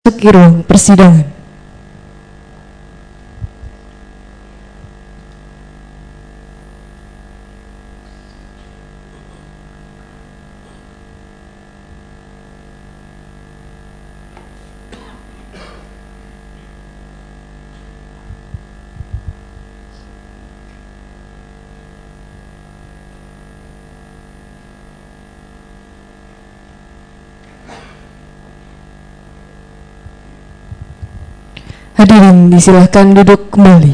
Ruang persidangan. Hadirin disilahkan duduk kembali.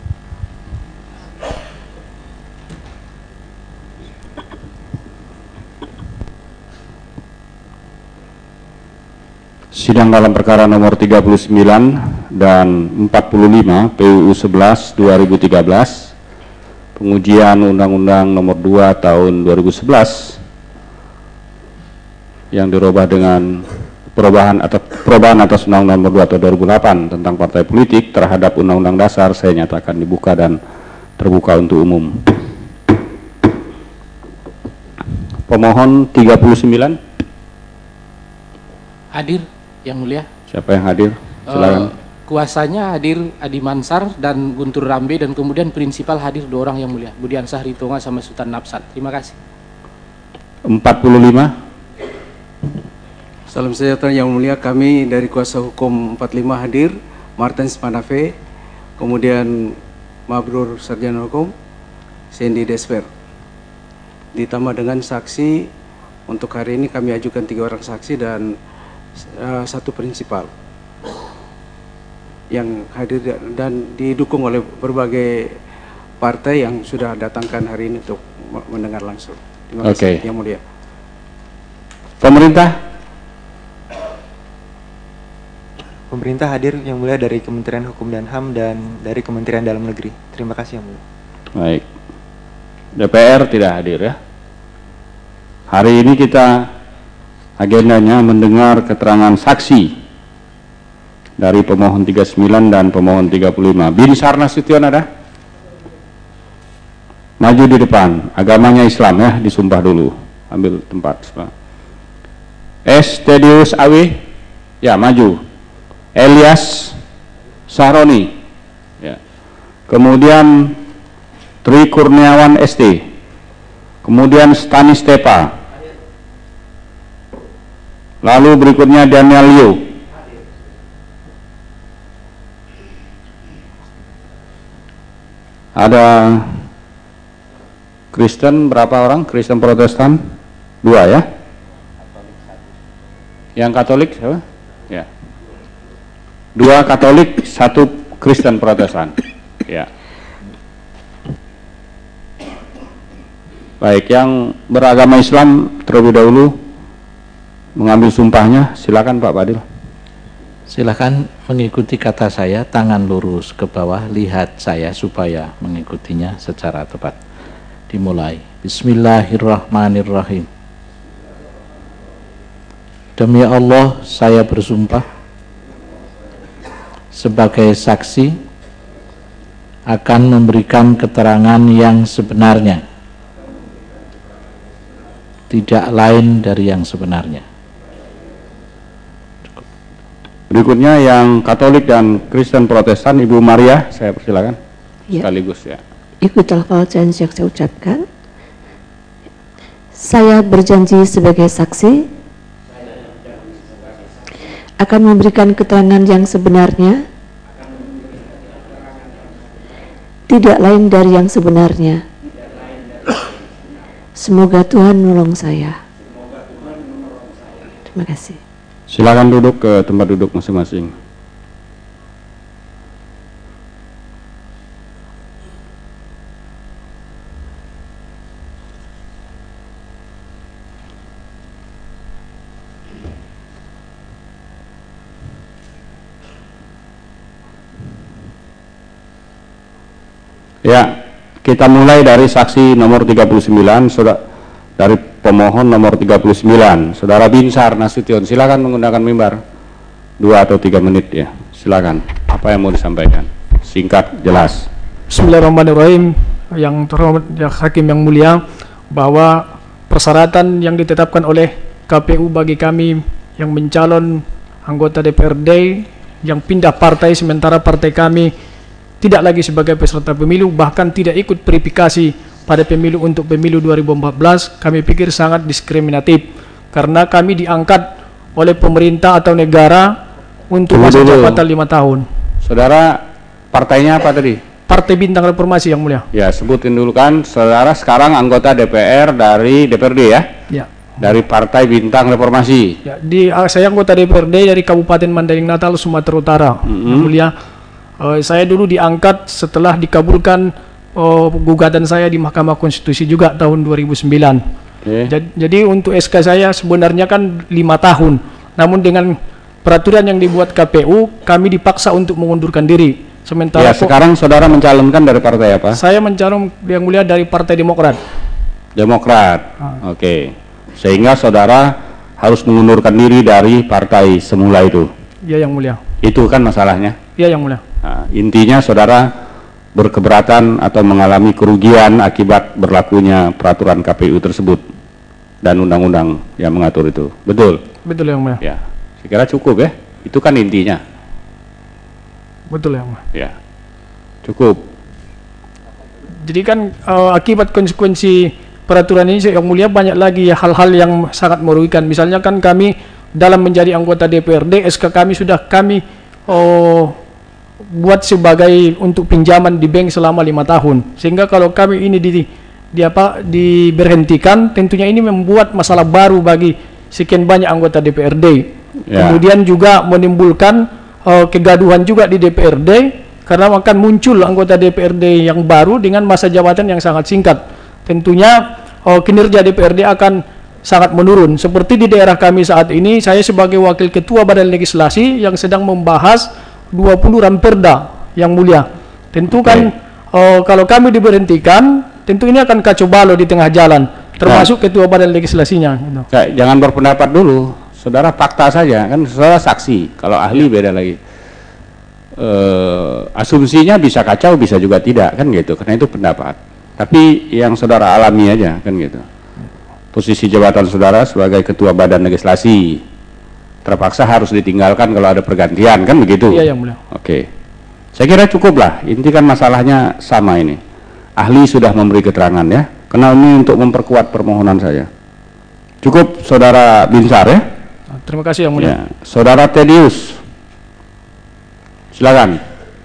Sidang dalam perkara nomor 39 dan 45 PUU 11 2013, pengujian Undang-Undang nomor 2 tahun 2011 yang dirubah dengan perubahan atas Undang-Undang nomor 2 tahun 2008 tentang partai politik terhadap Undang-Undang Dasar saya nyatakan dibuka dan terbuka untuk umum. Pemohon 39 hadir, Yang Mulia. Siapa yang hadir? Silakan. Kuasanya hadir Adi Mansar dan Guntur Rambe, dan kemudian prinsipal hadir 2 orang, Yang Mulia, Budian Sahritonga sama Sultan Nafsat. Terima kasih. 45. Salam sejahtera Yang Mulia, kami dari kuasa hukum 45 hadir, Martens Manafe, kemudian Mabrur Sarjana Hukum, Sandy Desper. Ditambah dengan saksi, untuk hari ini kami ajukan 3 orang saksi dan 1 prinsipal yang hadir dan didukung oleh berbagai partai yang sudah datangkan hari ini untuk mendengar langsung. Terima kasih, Yang Mulia. Pemerintah hadir, Yang Mulia, dari Kementerian Hukum dan HAM dan dari Kementerian Dalam Negeri. Terima kasih, Yang Mulia. Baik. DPR tidak hadir ya. Hari ini kita agendanya mendengar keterangan saksi dari pemohon 39 dan pemohon 35. Binsar Nasution ada? Maju di depan. Agamanya Islam ya, disumpah dulu. Ambil tempat. S. Tedius Awi, ya maju. Elias Sahroni, ya. Kemudian Tri Kurniawan ST, kemudian Stanis Tepa, lalu berikutnya Daniel Liu, ada Kristen berapa orang? Kristen Protestan 2 ya, yang Katolik siapa? Ya, 2 Katolik, 1 Kristen Protestan. Ya. Baik, yang beragama Islam terlebih dahulu mengambil sumpahnya. Silakan Pak Fadil. Silakan mengikuti kata saya, tangan lurus ke bawah, lihat saya supaya mengikutinya secara tepat. Dimulai. Bismillahirrahmanirrahim. Demi Allah, saya bersumpah sebagai saksi akan memberikan keterangan yang sebenarnya, tidak lain dari yang sebenarnya. Berikutnya yang Katolik dan Kristen Protestan, Ibu Maria, saya persilakan ya. Sekaligus ya. Ikut lafal janji yang saya ucapkan. Saya berjanji sebagai saksi akan memberikan keterangan yang sebenarnya, tidak lain dari yang sebenarnya. Semoga Tuhan menolong saya. Terima kasih. Silakan duduk ke tempat duduk masing-masing. Ya, kita mulai dari saksi nomor 39, dari pemohon nomor 39, Saudara Binsar Nasution. Silakan menggunakan mimbar 2 atau 3 menit ya. Silakan. Apa yang mau disampaikan? Singkat, jelas. Bismillahirrahmanirrahim. Yang terhormat Hakim yang mulia, bahwa persyaratan yang ditetapkan oleh KPU bagi kami yang mencalon anggota DPRD yang pindah partai sementara partai kami tidak lagi sebagai peserta pemilu, bahkan tidak ikut verifikasi pada pemilu untuk pemilu 2014, kami pikir sangat diskriminatif karena kami diangkat oleh pemerintah atau negara untuk masa jabatan 5 tahun. Saudara, partainya apa tadi? Partai Bintang Reformasi, Yang Mulia. Ya, sebutin dulu kan. Saudara sekarang anggota DPR dari DPRD ya? Ya. Dari Partai Bintang Reformasi. Ya, saya anggota DPRD dari Kabupaten Mandailing Natal, Sumatera Utara. Yang Mulia, saya dulu diangkat setelah dikabulkan gugatan saya di Mahkamah Konstitusi juga tahun 2009. Jadi untuk SK saya sebenarnya kan 5 tahun. Namun dengan peraturan yang dibuat KPU, kami dipaksa untuk mengundurkan diri. Sementara sekarang saudara mencalonkan dari partai apa? Saya mencalon, Yang Mulia, dari Partai Demokrat. Demokrat. Oke. Sehingga saudara harus mengundurkan diri dari partai semula itu. Iya, Yang Mulia. Itu kan masalahnya. Iya, Yang Mulia. Nah, intinya saudara berkeberatan atau mengalami kerugian akibat berlakunya peraturan KPU tersebut dan undang-undang yang mengatur itu. Betul? Betul, Yang Mulia. Ya. Saya kira cukup ya. Itu kan intinya. Betul, Yang Mulia. Ya. Cukup. Jadi kan akibat konsekuensi peraturan ini, Yang Mulia, banyak lagi ya hal-hal yang sangat merugikan. Misalnya kan kami dalam menjadi anggota DPRD, SK kami sudah kami buat sebagai untuk pinjaman di bank selama 5 tahun. Sehingga kalau kami ini diberhentikan, tentunya ini membuat masalah baru bagi sekian banyak anggota DPRD. Ya. Kemudian juga menimbulkan kegaduhan juga di DPRD karena akan muncul anggota DPRD yang baru dengan masa jabatan yang sangat singkat. Tentunya kinerja DPRD akan sangat menurun. Seperti di daerah kami saat ini, saya sebagai wakil ketua Badan Legislasi yang sedang membahas 20 Ramperda, Yang Mulia. Tentu kan kalau kami diberhentikan, tentu ini akan kacau balau di tengah jalan, termasuk ketua Badan Legislasinya. Gitu. Jangan berpendapat dulu. Saudara fakta saja, kan saudara saksi. Kalau ahli beda lagi. Asumsinya bisa kacau, bisa juga tidak, kan gitu. Karena itu pendapat. Tapi yang saudara alami aja, kan gitu. Posisi jabatan saudara sebagai ketua Badan Legislasi terpaksa harus ditinggalkan kalau ada pergantian, kan begitu? Iya, Yang Mulia. Oke. Saya kira cukup lah. Inti kan masalahnya sama ini. Ahli sudah memberi keterangan ya. Karena ini untuk memperkuat permohonan saya. Cukup, Saudara Binsar ya. Terima kasih, Yang Mulia. Ya. Saudara Tedius, silakan.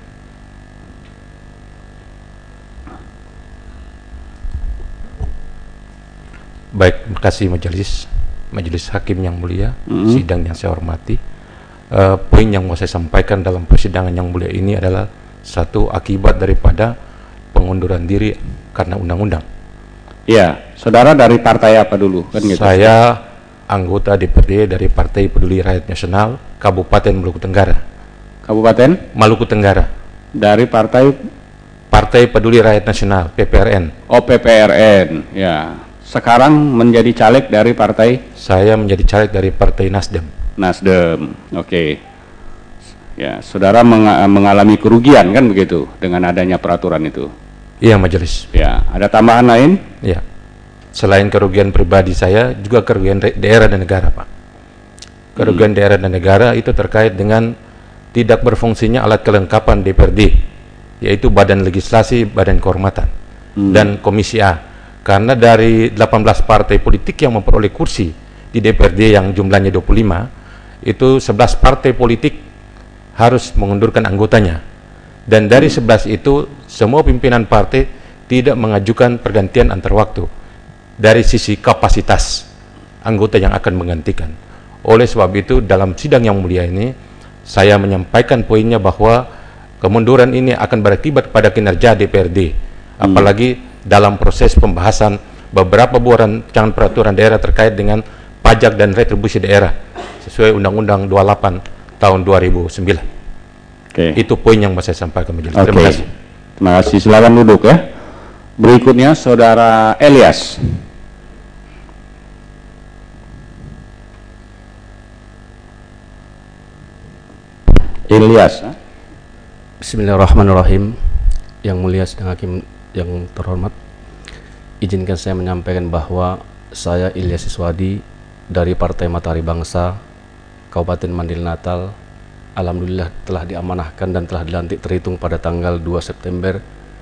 Baik, terima kasih Majelis Hakim yang mulia, sidang yang saya hormati. Poin yang mau saya sampaikan dalam persidangan yang mulia ini adalah satu akibat daripada pengunduran diri karena undang-undang. Iya, saudara dari partai apa dulu? Kan gitu. Saya anggota DPRD dari Partai Peduli Rakyat Nasional Kabupaten Maluku Tenggara. Kabupaten Maluku Tenggara. Dari Partai Peduli Rakyat Nasional (PPRN). Oh, PPRN. Ya. Sekarang menjadi caleg dari partai? Saya menjadi caleg dari Partai Nasdem. Nasdem. Oke. Ya, saudara mengalami kerugian kan begitu dengan adanya peraturan itu? Iya, Majelis. Ya, ada tambahan lain? Iya. Selain kerugian pribadi saya, juga kerugian daerah dan negara, Pak. Kerugian daerah dan negara itu terkait dengan tidak berfungsinya alat kelengkapan DPRD, yaitu Badan Legislasi, Badan Kehormatan, dan Komisi A. Karena dari 18 partai politik yang memperoleh kursi di DPRD yang jumlahnya 25, itu 11 partai politik harus mengundurkan anggotanya. Dan dari 11 itu, semua pimpinan partai tidak mengajukan pergantian antar waktu dari sisi kapasitas anggota yang akan menggantikan. Oleh sebab itu, dalam sidang yang mulia ini, saya menyampaikan poinnya bahwa kemunduran ini akan berakibat pada kinerja DPRD, apalagi dalam proses pembahasan beberapa buah rancangan peraturan daerah terkait dengan pajak dan retribusi daerah sesuai Undang-Undang 28 tahun 2009. Itu poin yang mau saya sampaikan, Majelis. Terima kasih. Terima kasih. Silakan duduk ya. Berikutnya Saudara Elias. Bismillahirrahmanirrahim. Yang mulia sidang hakim yang terhormat, izinkan saya menyampaikan bahwa saya Ilyas Iswadi dari Partai Matahari Bangsa Kabupaten Mandil Natal alhamdulillah telah diamanahkan dan telah dilantik terhitung pada tanggal 2 September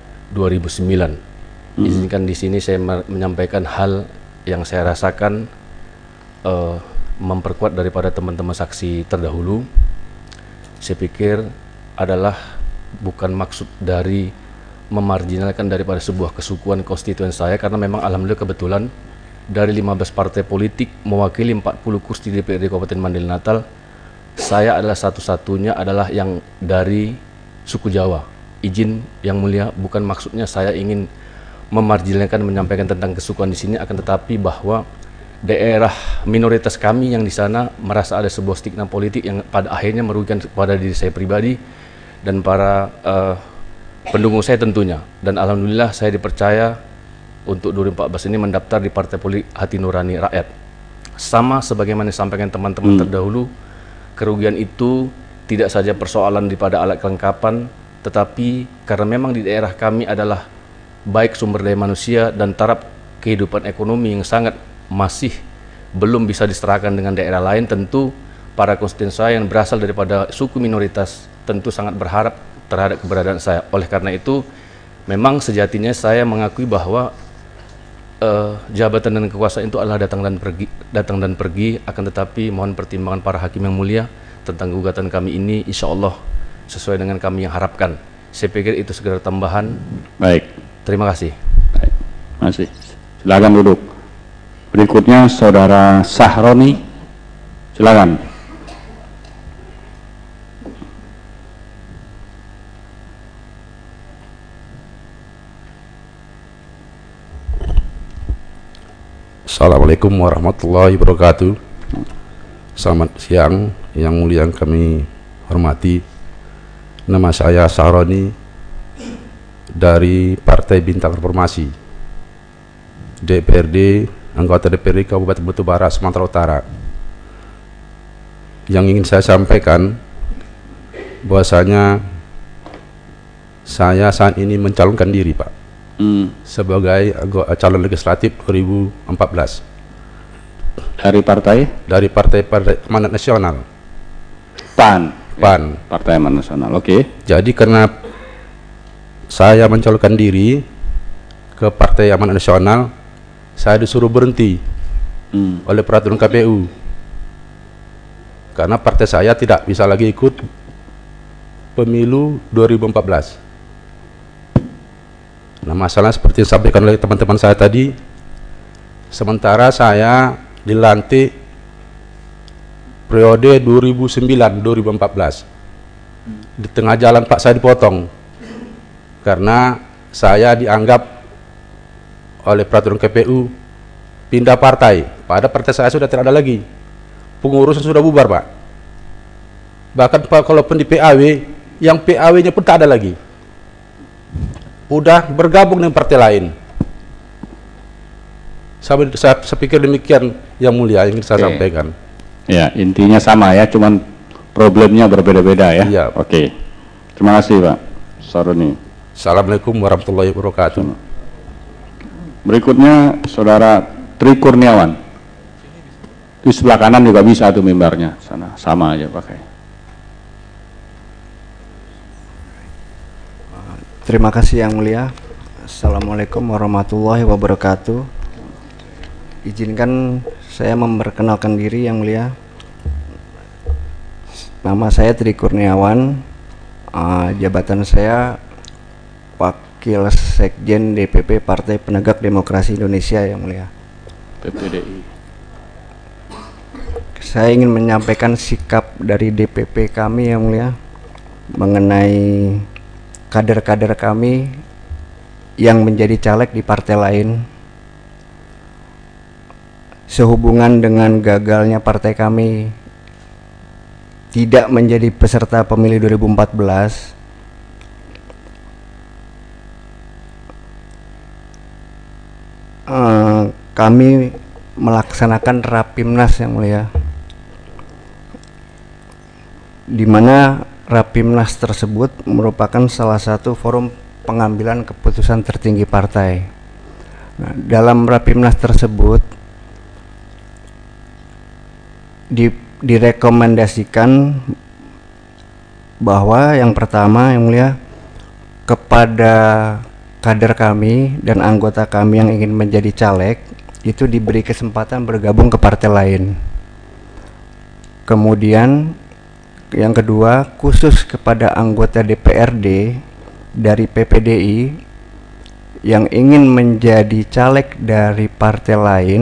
2009. Izinkan di sini saya menyampaikan hal yang saya rasakan memperkuat daripada teman-teman saksi terdahulu. Saya pikir adalah bukan maksud dari memarginalkan daripada sebuah kesukuan konstituen saya, karena memang alhamdulillah kebetulan dari 15 partai politik mewakili 40 kursi DPRD Kabupaten Mandil Natal, saya adalah satu-satunya adalah yang dari suku Jawa. Izin yang mulia, bukan maksudnya saya ingin memarginalkan menyampaikan tentang kesukuan di sini, akan tetapi bahwa daerah minoritas kami yang di sana merasa ada sebuah stigma politik yang pada akhirnya merugikan kepada diri saya pribadi dan para pendukung saya tentunya. Dan alhamdulillah saya dipercaya untuk 2014 ini mendaftar di Partai Politik Hati Nurani Rakyat. Sama sebagaimana disampaikan teman-teman terdahulu, kerugian itu tidak saja persoalan daripada alat kelengkapan, tetapi karena memang di daerah kami adalah baik sumber daya manusia dan taraf kehidupan ekonomi yang sangat masih belum bisa diserahkan dengan daerah lain, tentu para konstituen saya yang berasal daripada suku minoritas tentu sangat berharap terhadap keberadaan saya. Oleh karena itu, memang sejatinya saya mengakui bahwa jabatan dan kekuasaan itu adalah datang dan pergi, akan tetapi mohon pertimbangan para hakim yang mulia tentang gugatan kami ini, insya Allah sesuai dengan kami yang harapkan. Saya pikir itu segera tambahan. Baik. Terima kasih. Baik. Masih. Silakan duduk. Berikutnya Saudara Sahroni, silakan. Assalamualaikum warahmatullahi wabarakatuh. Selamat siang yang mulia yang kami hormati. Nama saya Sahroni dari Partai Bintang Reformasi, DPRD, anggota DPRD Kabupaten Batu Bara, Sumatera Utara. Yang ingin saya sampaikan bahwasanya saya saat ini mencalonkan diri, Pak, sebagai calon legislatif 2014 dari partai? Dari Partai Amanat Nasional, PAN. PAN, Partai Amanat Nasional. Oke. Jadi karena saya mencalonkan diri ke Partai Amanat Nasional, saya disuruh berhenti oleh peraturan KPU karena partai saya tidak bisa lagi ikut pemilu 2014. Nah, masalah seperti yang disampaikan oleh teman-teman saya tadi, sementara saya dilantik periode 2009-2014. Di tengah jalan Pak saya dipotong karena saya dianggap oleh peraturan KPU pindah partai. Pada partai saya sudah tidak ada lagi, pengurusan sudah bubar, Pak. Bahkan Pak, kalaupun di PAW, yang PAW-nya pun tak ada lagi, udah bergabung dengan partai lain. Saya pikir demikian yang mulia yang saya sampaikan. Ya, intinya sama ya, cuman problemnya berbeda-beda ya. Iya. Oke. Terima kasih Pak Sahroni. Assalamualaikum warahmatullahi wabarakatuh. Berikutnya Saudara Tri Kurniawan. Di sebelah kanan juga bisa tuh mimbarnya, sana sama aja pakai. Terima kasih yang mulia. Assalamualaikum warahmatullahi wabarakatuh. Izinkan saya memperkenalkan diri yang mulia. Nama saya Tri Kurniawan. Jabatan saya Wakil Sekjen DPP Partai Penegak Demokrasi Indonesia yang mulia. PPDI. Saya ingin menyampaikan sikap dari DPP kami yang mulia mengenai kader-kader kami yang menjadi caleg di partai lain. Sehubungan dengan gagalnya partai kami tidak menjadi peserta pemilu 2014, kami melaksanakan Rapimnas yang mulia, di mana Rapimnas tersebut merupakan salah satu forum pengambilan keputusan tertinggi partai. Nah, dalam Rapimnas tersebut direkomendasikan bahwa yang pertama yang mulia kepada kader kami dan anggota kami yang ingin menjadi caleg itu diberi kesempatan bergabung ke partai lain. Kemudian yang kedua, khusus kepada anggota DPRD dari PPDI yang ingin menjadi caleg dari partai lain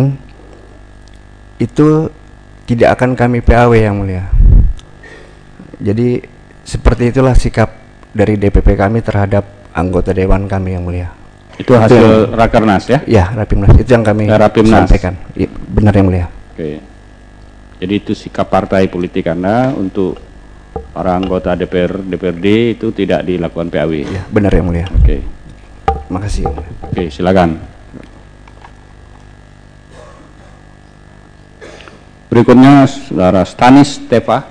itu tidak akan kami PAW yang mulia. Jadi seperti itulah sikap dari DPP kami terhadap anggota dewan kami yang mulia. Itu hasil Rakernas ya? Ya, Rapimnas. Itu yang kami sampaikan. Ya, benar yang mulia. Oke. Jadi itu sikap partai politik Anda untuk para anggota DPRD itu tidak dilakukan PAW. Ya, benar yang mulia. Oke. Terima kasih. Oke, silakan. Berikutnya Saudara Stanis Teva.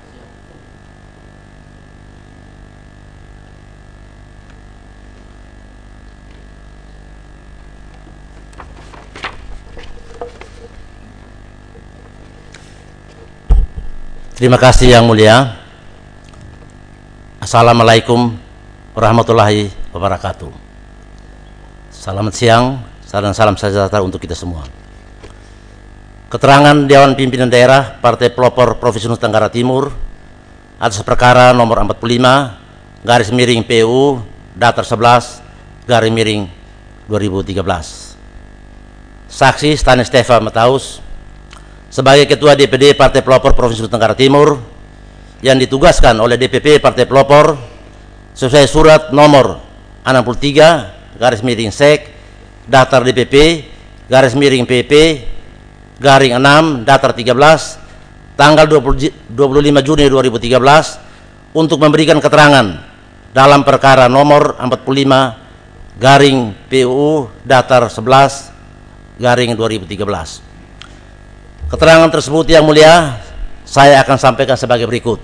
Terima kasih yang mulia. Assalamualaikum warahmatullahi wabarakatuh. Selamat siang, salam sejahtera untuk kita semua. Keterangan Dewan Pimpinan Daerah Partai Pelopor Provinsi Nusa Tenggara Timur atas perkara nomor 45 garis miring PU Datar 11 garis miring 2013. Saksi Stanis Teva Mataus sebagai Ketua DPD Partai Pelopor Provinsi Nusa Tenggara Timur yang ditugaskan oleh DPP Partai Pelopor sesuai surat nomor 63 garis miring SEK Datar DPP garis miring PP garing 6 Datar 13 tanggal 25 Juni 2013 untuk memberikan keterangan dalam perkara nomor 45 garing PUU Datar 11 garing 2013. Keterangan tersebut yang mulia saya akan sampaikan sebagai berikut.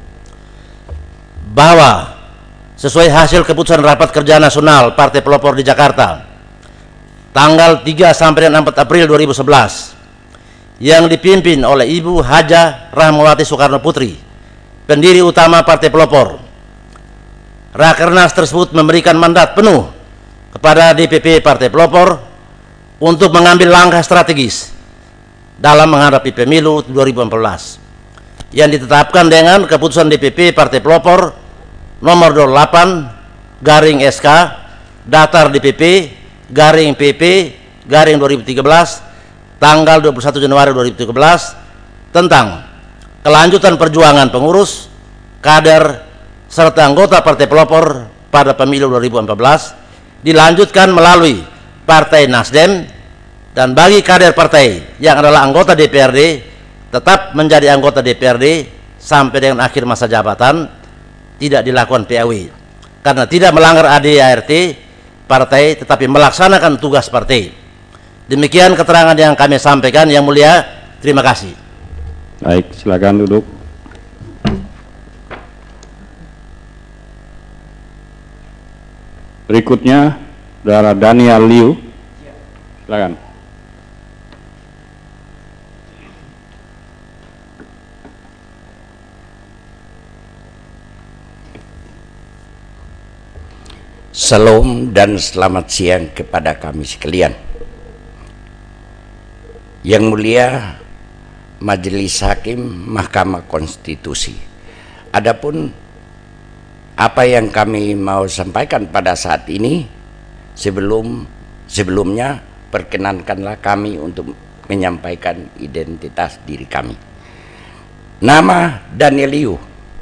Bahwa sesuai hasil keputusan Rapat Kerja Nasional Partai Pelopor di Jakarta tanggal 3 sampai 4 April 2011 yang dipimpin oleh Ibu Haja Rahmawati Soekarno Putri, pendiri utama Partai Pelopor, Rakernas tersebut memberikan mandat penuh kepada DPP Partai Pelopor untuk mengambil langkah strategis dalam menghadapi pemilu 2014 yang ditetapkan dengan keputusan DPP Partai Pelopor nomor 28 garing SK Datar DPP garing PP garing 2013 tanggal 21 Januari 2013 tentang kelanjutan perjuangan pengurus, kader, serta anggota Partai Pelopor pada pemilu 2014 dilanjutkan melalui Partai Nasdem, dan bagi kader partai yang adalah anggota DPRD tetap menjadi anggota DPRD sampai dengan akhir masa jabatan, tidak dilakukan PAW karena tidak melanggar ADART partai tetapi melaksanakan tugas partai. Demikian keterangan yang kami sampaikan yang mulia. Terima kasih. Baik, silakan duduk. Berikutnya Saudara Daniel Liu. Silakan. Salam dan selamat siang kepada kami sekalian. Yang mulia Majelis Hakim Mahkamah Konstitusi. Adapun apa yang kami mau sampaikan pada saat ini, sebelumnya perkenankanlah kami untuk menyampaikan identitas diri kami. Nama Daniel Liu.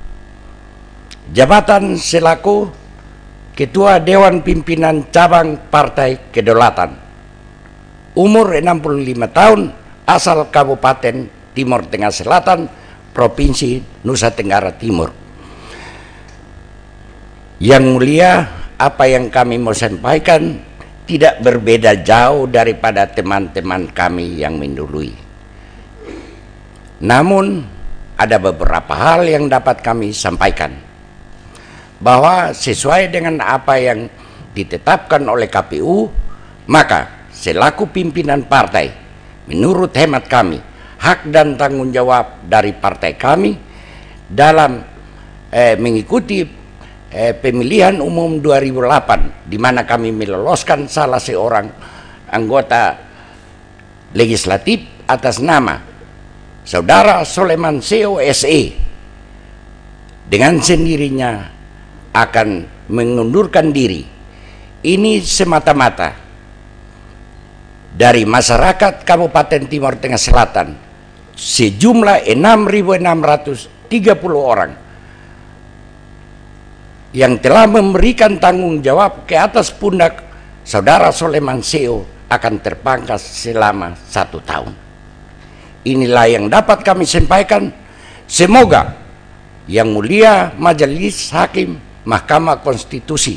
Jabatan selaku Ketua Dewan Pimpinan Cabang Partai Kedaulatan. Umur 65 tahun, asal Kabupaten Timur Tengah Selatan, Provinsi Nusa Tenggara Timur. Yang mulia, apa yang kami mau sampaikan tidak berbeda jauh daripada teman-teman kami yang mendului. Namun, ada beberapa hal yang dapat kami sampaikan. Bahwa sesuai dengan apa yang ditetapkan oleh KPU, maka selaku pimpinan partai, menurut hemat kami, hak dan tanggung jawab dari partai kami dalam mengikuti pemilihan umum 2008, di mana kami meloloskan salah seorang anggota legislatif atas nama Saudara Soleman Seo SE, dengan sendirinya akan mengundurkan diri. Ini semata-mata dari masyarakat Kabupaten Timur Tengah Selatan sejumlah 6.630 orang yang telah memberikan tanggung jawab ke atas pundak Saudara Soleman Seo akan terpangkas selama 1 tahun. Inilah yang dapat kami sampaikan. Semoga Yang Mulia Majelis Hakim Mahkamah Konstitusi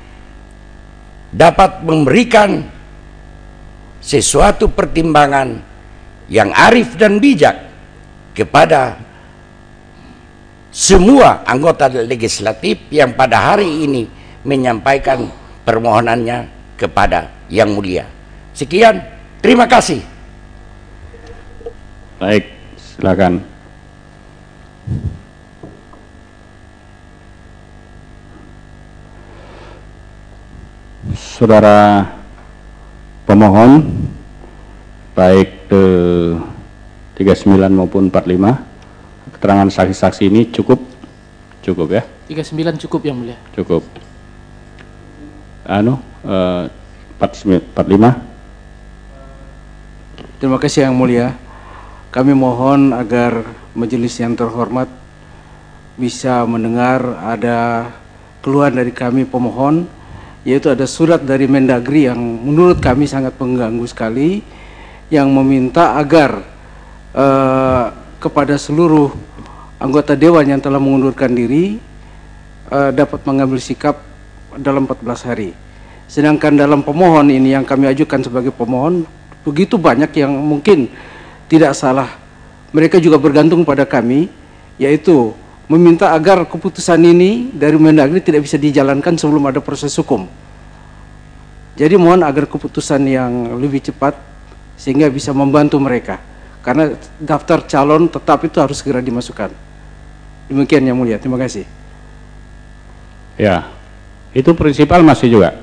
dapat memberikan sesuatu pertimbangan yang arif dan bijak kepada semua anggota legislatif yang pada hari ini menyampaikan permohonannya kepada Yang Mulia. Sekian, terima kasih. Baik, silakan. Saudara pemohon, baik 39 maupun 45, keterangan saksi-saksi ini cukup ya? 39 cukup Yang Mulia. Cukup. 45. Terima kasih Yang Mulia. Kami mohon agar majelis yang terhormat bisa mendengar ada keluhan dari kami pemohon, yaitu ada surat dari Mendagri yang menurut kami sangat mengganggu sekali, yang meminta agar kepada seluruh anggota dewan yang telah mengundurkan diri dapat mengambil sikap dalam 14 hari. Sedangkan dalam pemohon ini yang kami ajukan sebagai pemohon, begitu banyak yang mungkin tidak salah. Mereka juga bergantung pada kami, yaitu meminta agar keputusan ini dari Mendagri tidak bisa dijalankan sebelum ada proses hukum. Jadi mohon agar keputusan yang lebih cepat sehingga bisa membantu mereka, karena daftar calon tetap itu harus segera dimasukkan. Demikian Yang Mulia, terima kasih. Ya, itu prinsipal masih juga.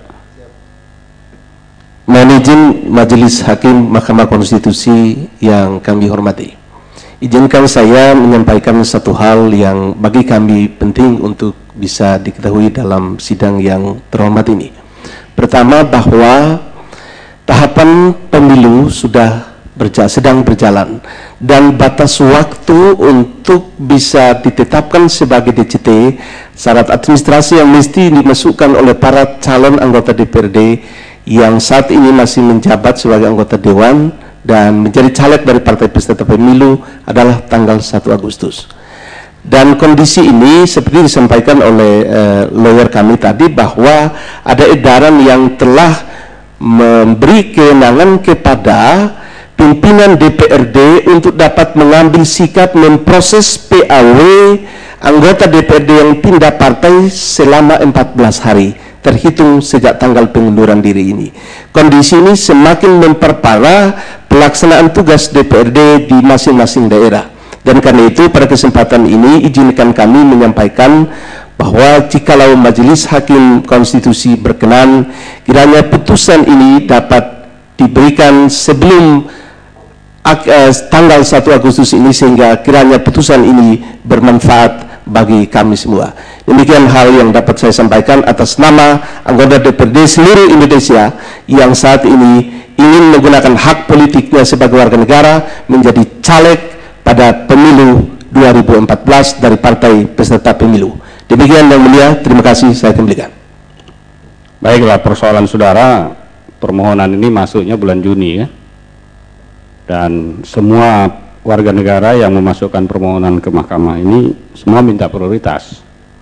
Mohon izin Majelis Hakim Mahkamah Konstitusi yang kami hormati, izinkan saya menyampaikan satu hal yang bagi kami penting untuk bisa diketahui dalam sidang yang terhormat ini. Pertama, bahwa tahapan pemilu sedang berjalan dan batas waktu untuk bisa ditetapkan sebagai DCT, syarat administrasi yang mesti dimasukkan oleh para calon anggota DPRD yang saat ini masih menjabat sebagai anggota dewan dan menjadi caleg dari partai peserta pemilu adalah tanggal 1 Agustus. Dan kondisi ini seperti disampaikan oleh lawyer kami tadi, bahwa ada edaran yang telah memberi kewenangan kepada pimpinan DPRD untuk dapat mengambil sikap memproses PAW anggota DPRD yang pindah partai selama 14 hari terhitung sejak tanggal pengunduran diri ini. Kondisi ini semakin memperparah pelaksanaan tugas DPRD di masing-masing daerah. Dan karena itu pada kesempatan ini izinkan kami menyampaikan bahwa jikalau Majelis Hakim Konstitusi berkenan, kiranya putusan ini dapat diberikan sebelum tanggal 1 Agustus ini, sehingga kiranya putusan ini bermanfaat bagi kami semua. Demikian hal yang dapat saya sampaikan atas nama anggota DPRD seluruh Indonesia yang saat ini ingin menggunakan hak politiknya sebagai warga negara menjadi caleg pada pemilu 2014 dari partai peserta pemilu. Demikian Yang Mulia, terima kasih, saya kembalikan. Baiklah, persoalan saudara, permohonan ini masuknya bulan Juni ya. Dan semua warga negara yang memasukkan permohonan ke mahkamah ini semua minta prioritas.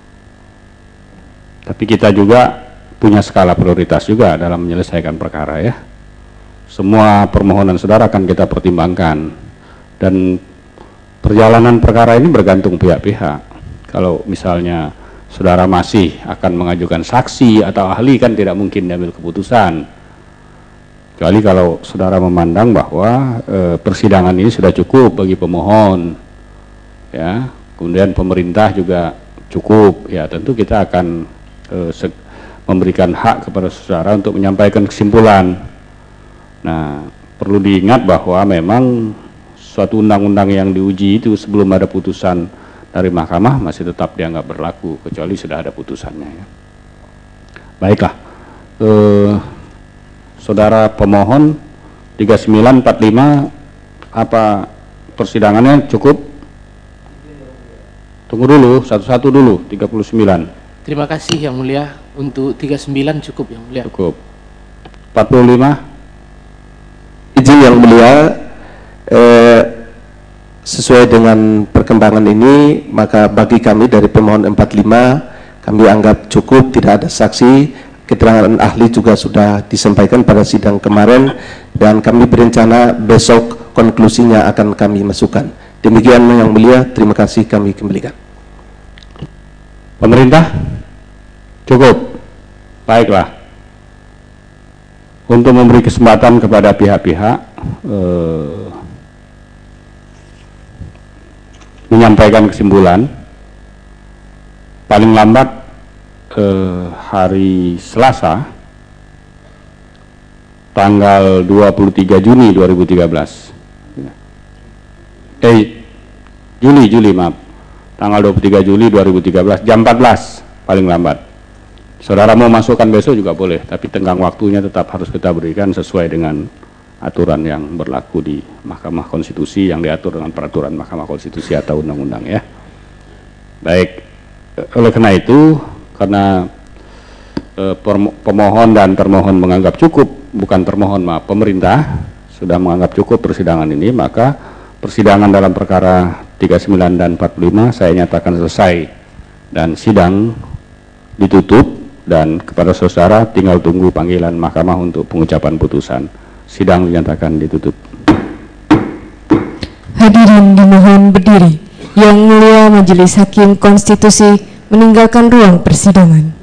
Tapi kita juga punya skala prioritas juga dalam menyelesaikan perkara ya. Semua permohonan saudara akan kita pertimbangkan, dan perjalanan perkara ini bergantung pihak-pihak. Kalau misalnya saudara masih akan mengajukan saksi atau ahli, kan tidak mungkin diambil keputusan. Kecuali kalau saudara memandang bahwa persidangan ini sudah cukup bagi pemohon, ya, kemudian pemerintah juga cukup, ya tentu kita akan memberikan hak kepada saudara untuk menyampaikan kesimpulan. Nah, perlu diingat bahwa memang suatu undang-undang yang diuji itu sebelum ada putusan dari mahkamah masih tetap dianggap berlaku, kecuali sudah ada putusannya, ya. Baiklah, saudara pemohon 3945, apa persidangannya cukup? Tunggu dulu, satu-satu dulu, 39. Terima kasih Yang Mulia, untuk 39 cukup Yang Mulia. Cukup. 45. Izin Yang Mulia, sesuai dengan perkembangan ini, maka bagi kami dari pemohon 45, kami anggap cukup, tidak ada saksi. Keterangan ahli juga sudah disampaikan pada sidang kemarin, dan kami berencana besok konklusinya akan kami masukkan. Demikian Yang Mulia, terima kasih, kami kembalikan. Pemerintah? Cukup? Baiklah. Untuk memberi kesempatan kepada pihak-pihak menyampaikan kesimpulan, paling lambat hari Selasa tanggal 23 Juni 2013. Juli maaf. Tanggal 23 Juli 2013 jam 14 paling lambat. Saudara mau masukkan besok juga boleh, tapi tenggang waktunya tetap harus kita berikan sesuai dengan aturan yang berlaku di Mahkamah Konstitusi, yang diatur dengan peraturan Mahkamah Konstitusi atau undang-undang, ya. Baik, oleh karena itu, karena pemohon dan termohon menganggap cukup, bukan termohon, maaf, pemerintah sudah menganggap cukup persidangan ini, maka persidangan dalam perkara 39 dan 45 saya nyatakan selesai dan sidang ditutup, dan kepada saudara tinggal tunggu panggilan mahkamah untuk pengucapan putusan. Sidang dinyatakan ditutup. Hadirin dimohon berdiri. Yang Mulia Majelis Hakim Konstitusi meninggalkan ruang persidangan.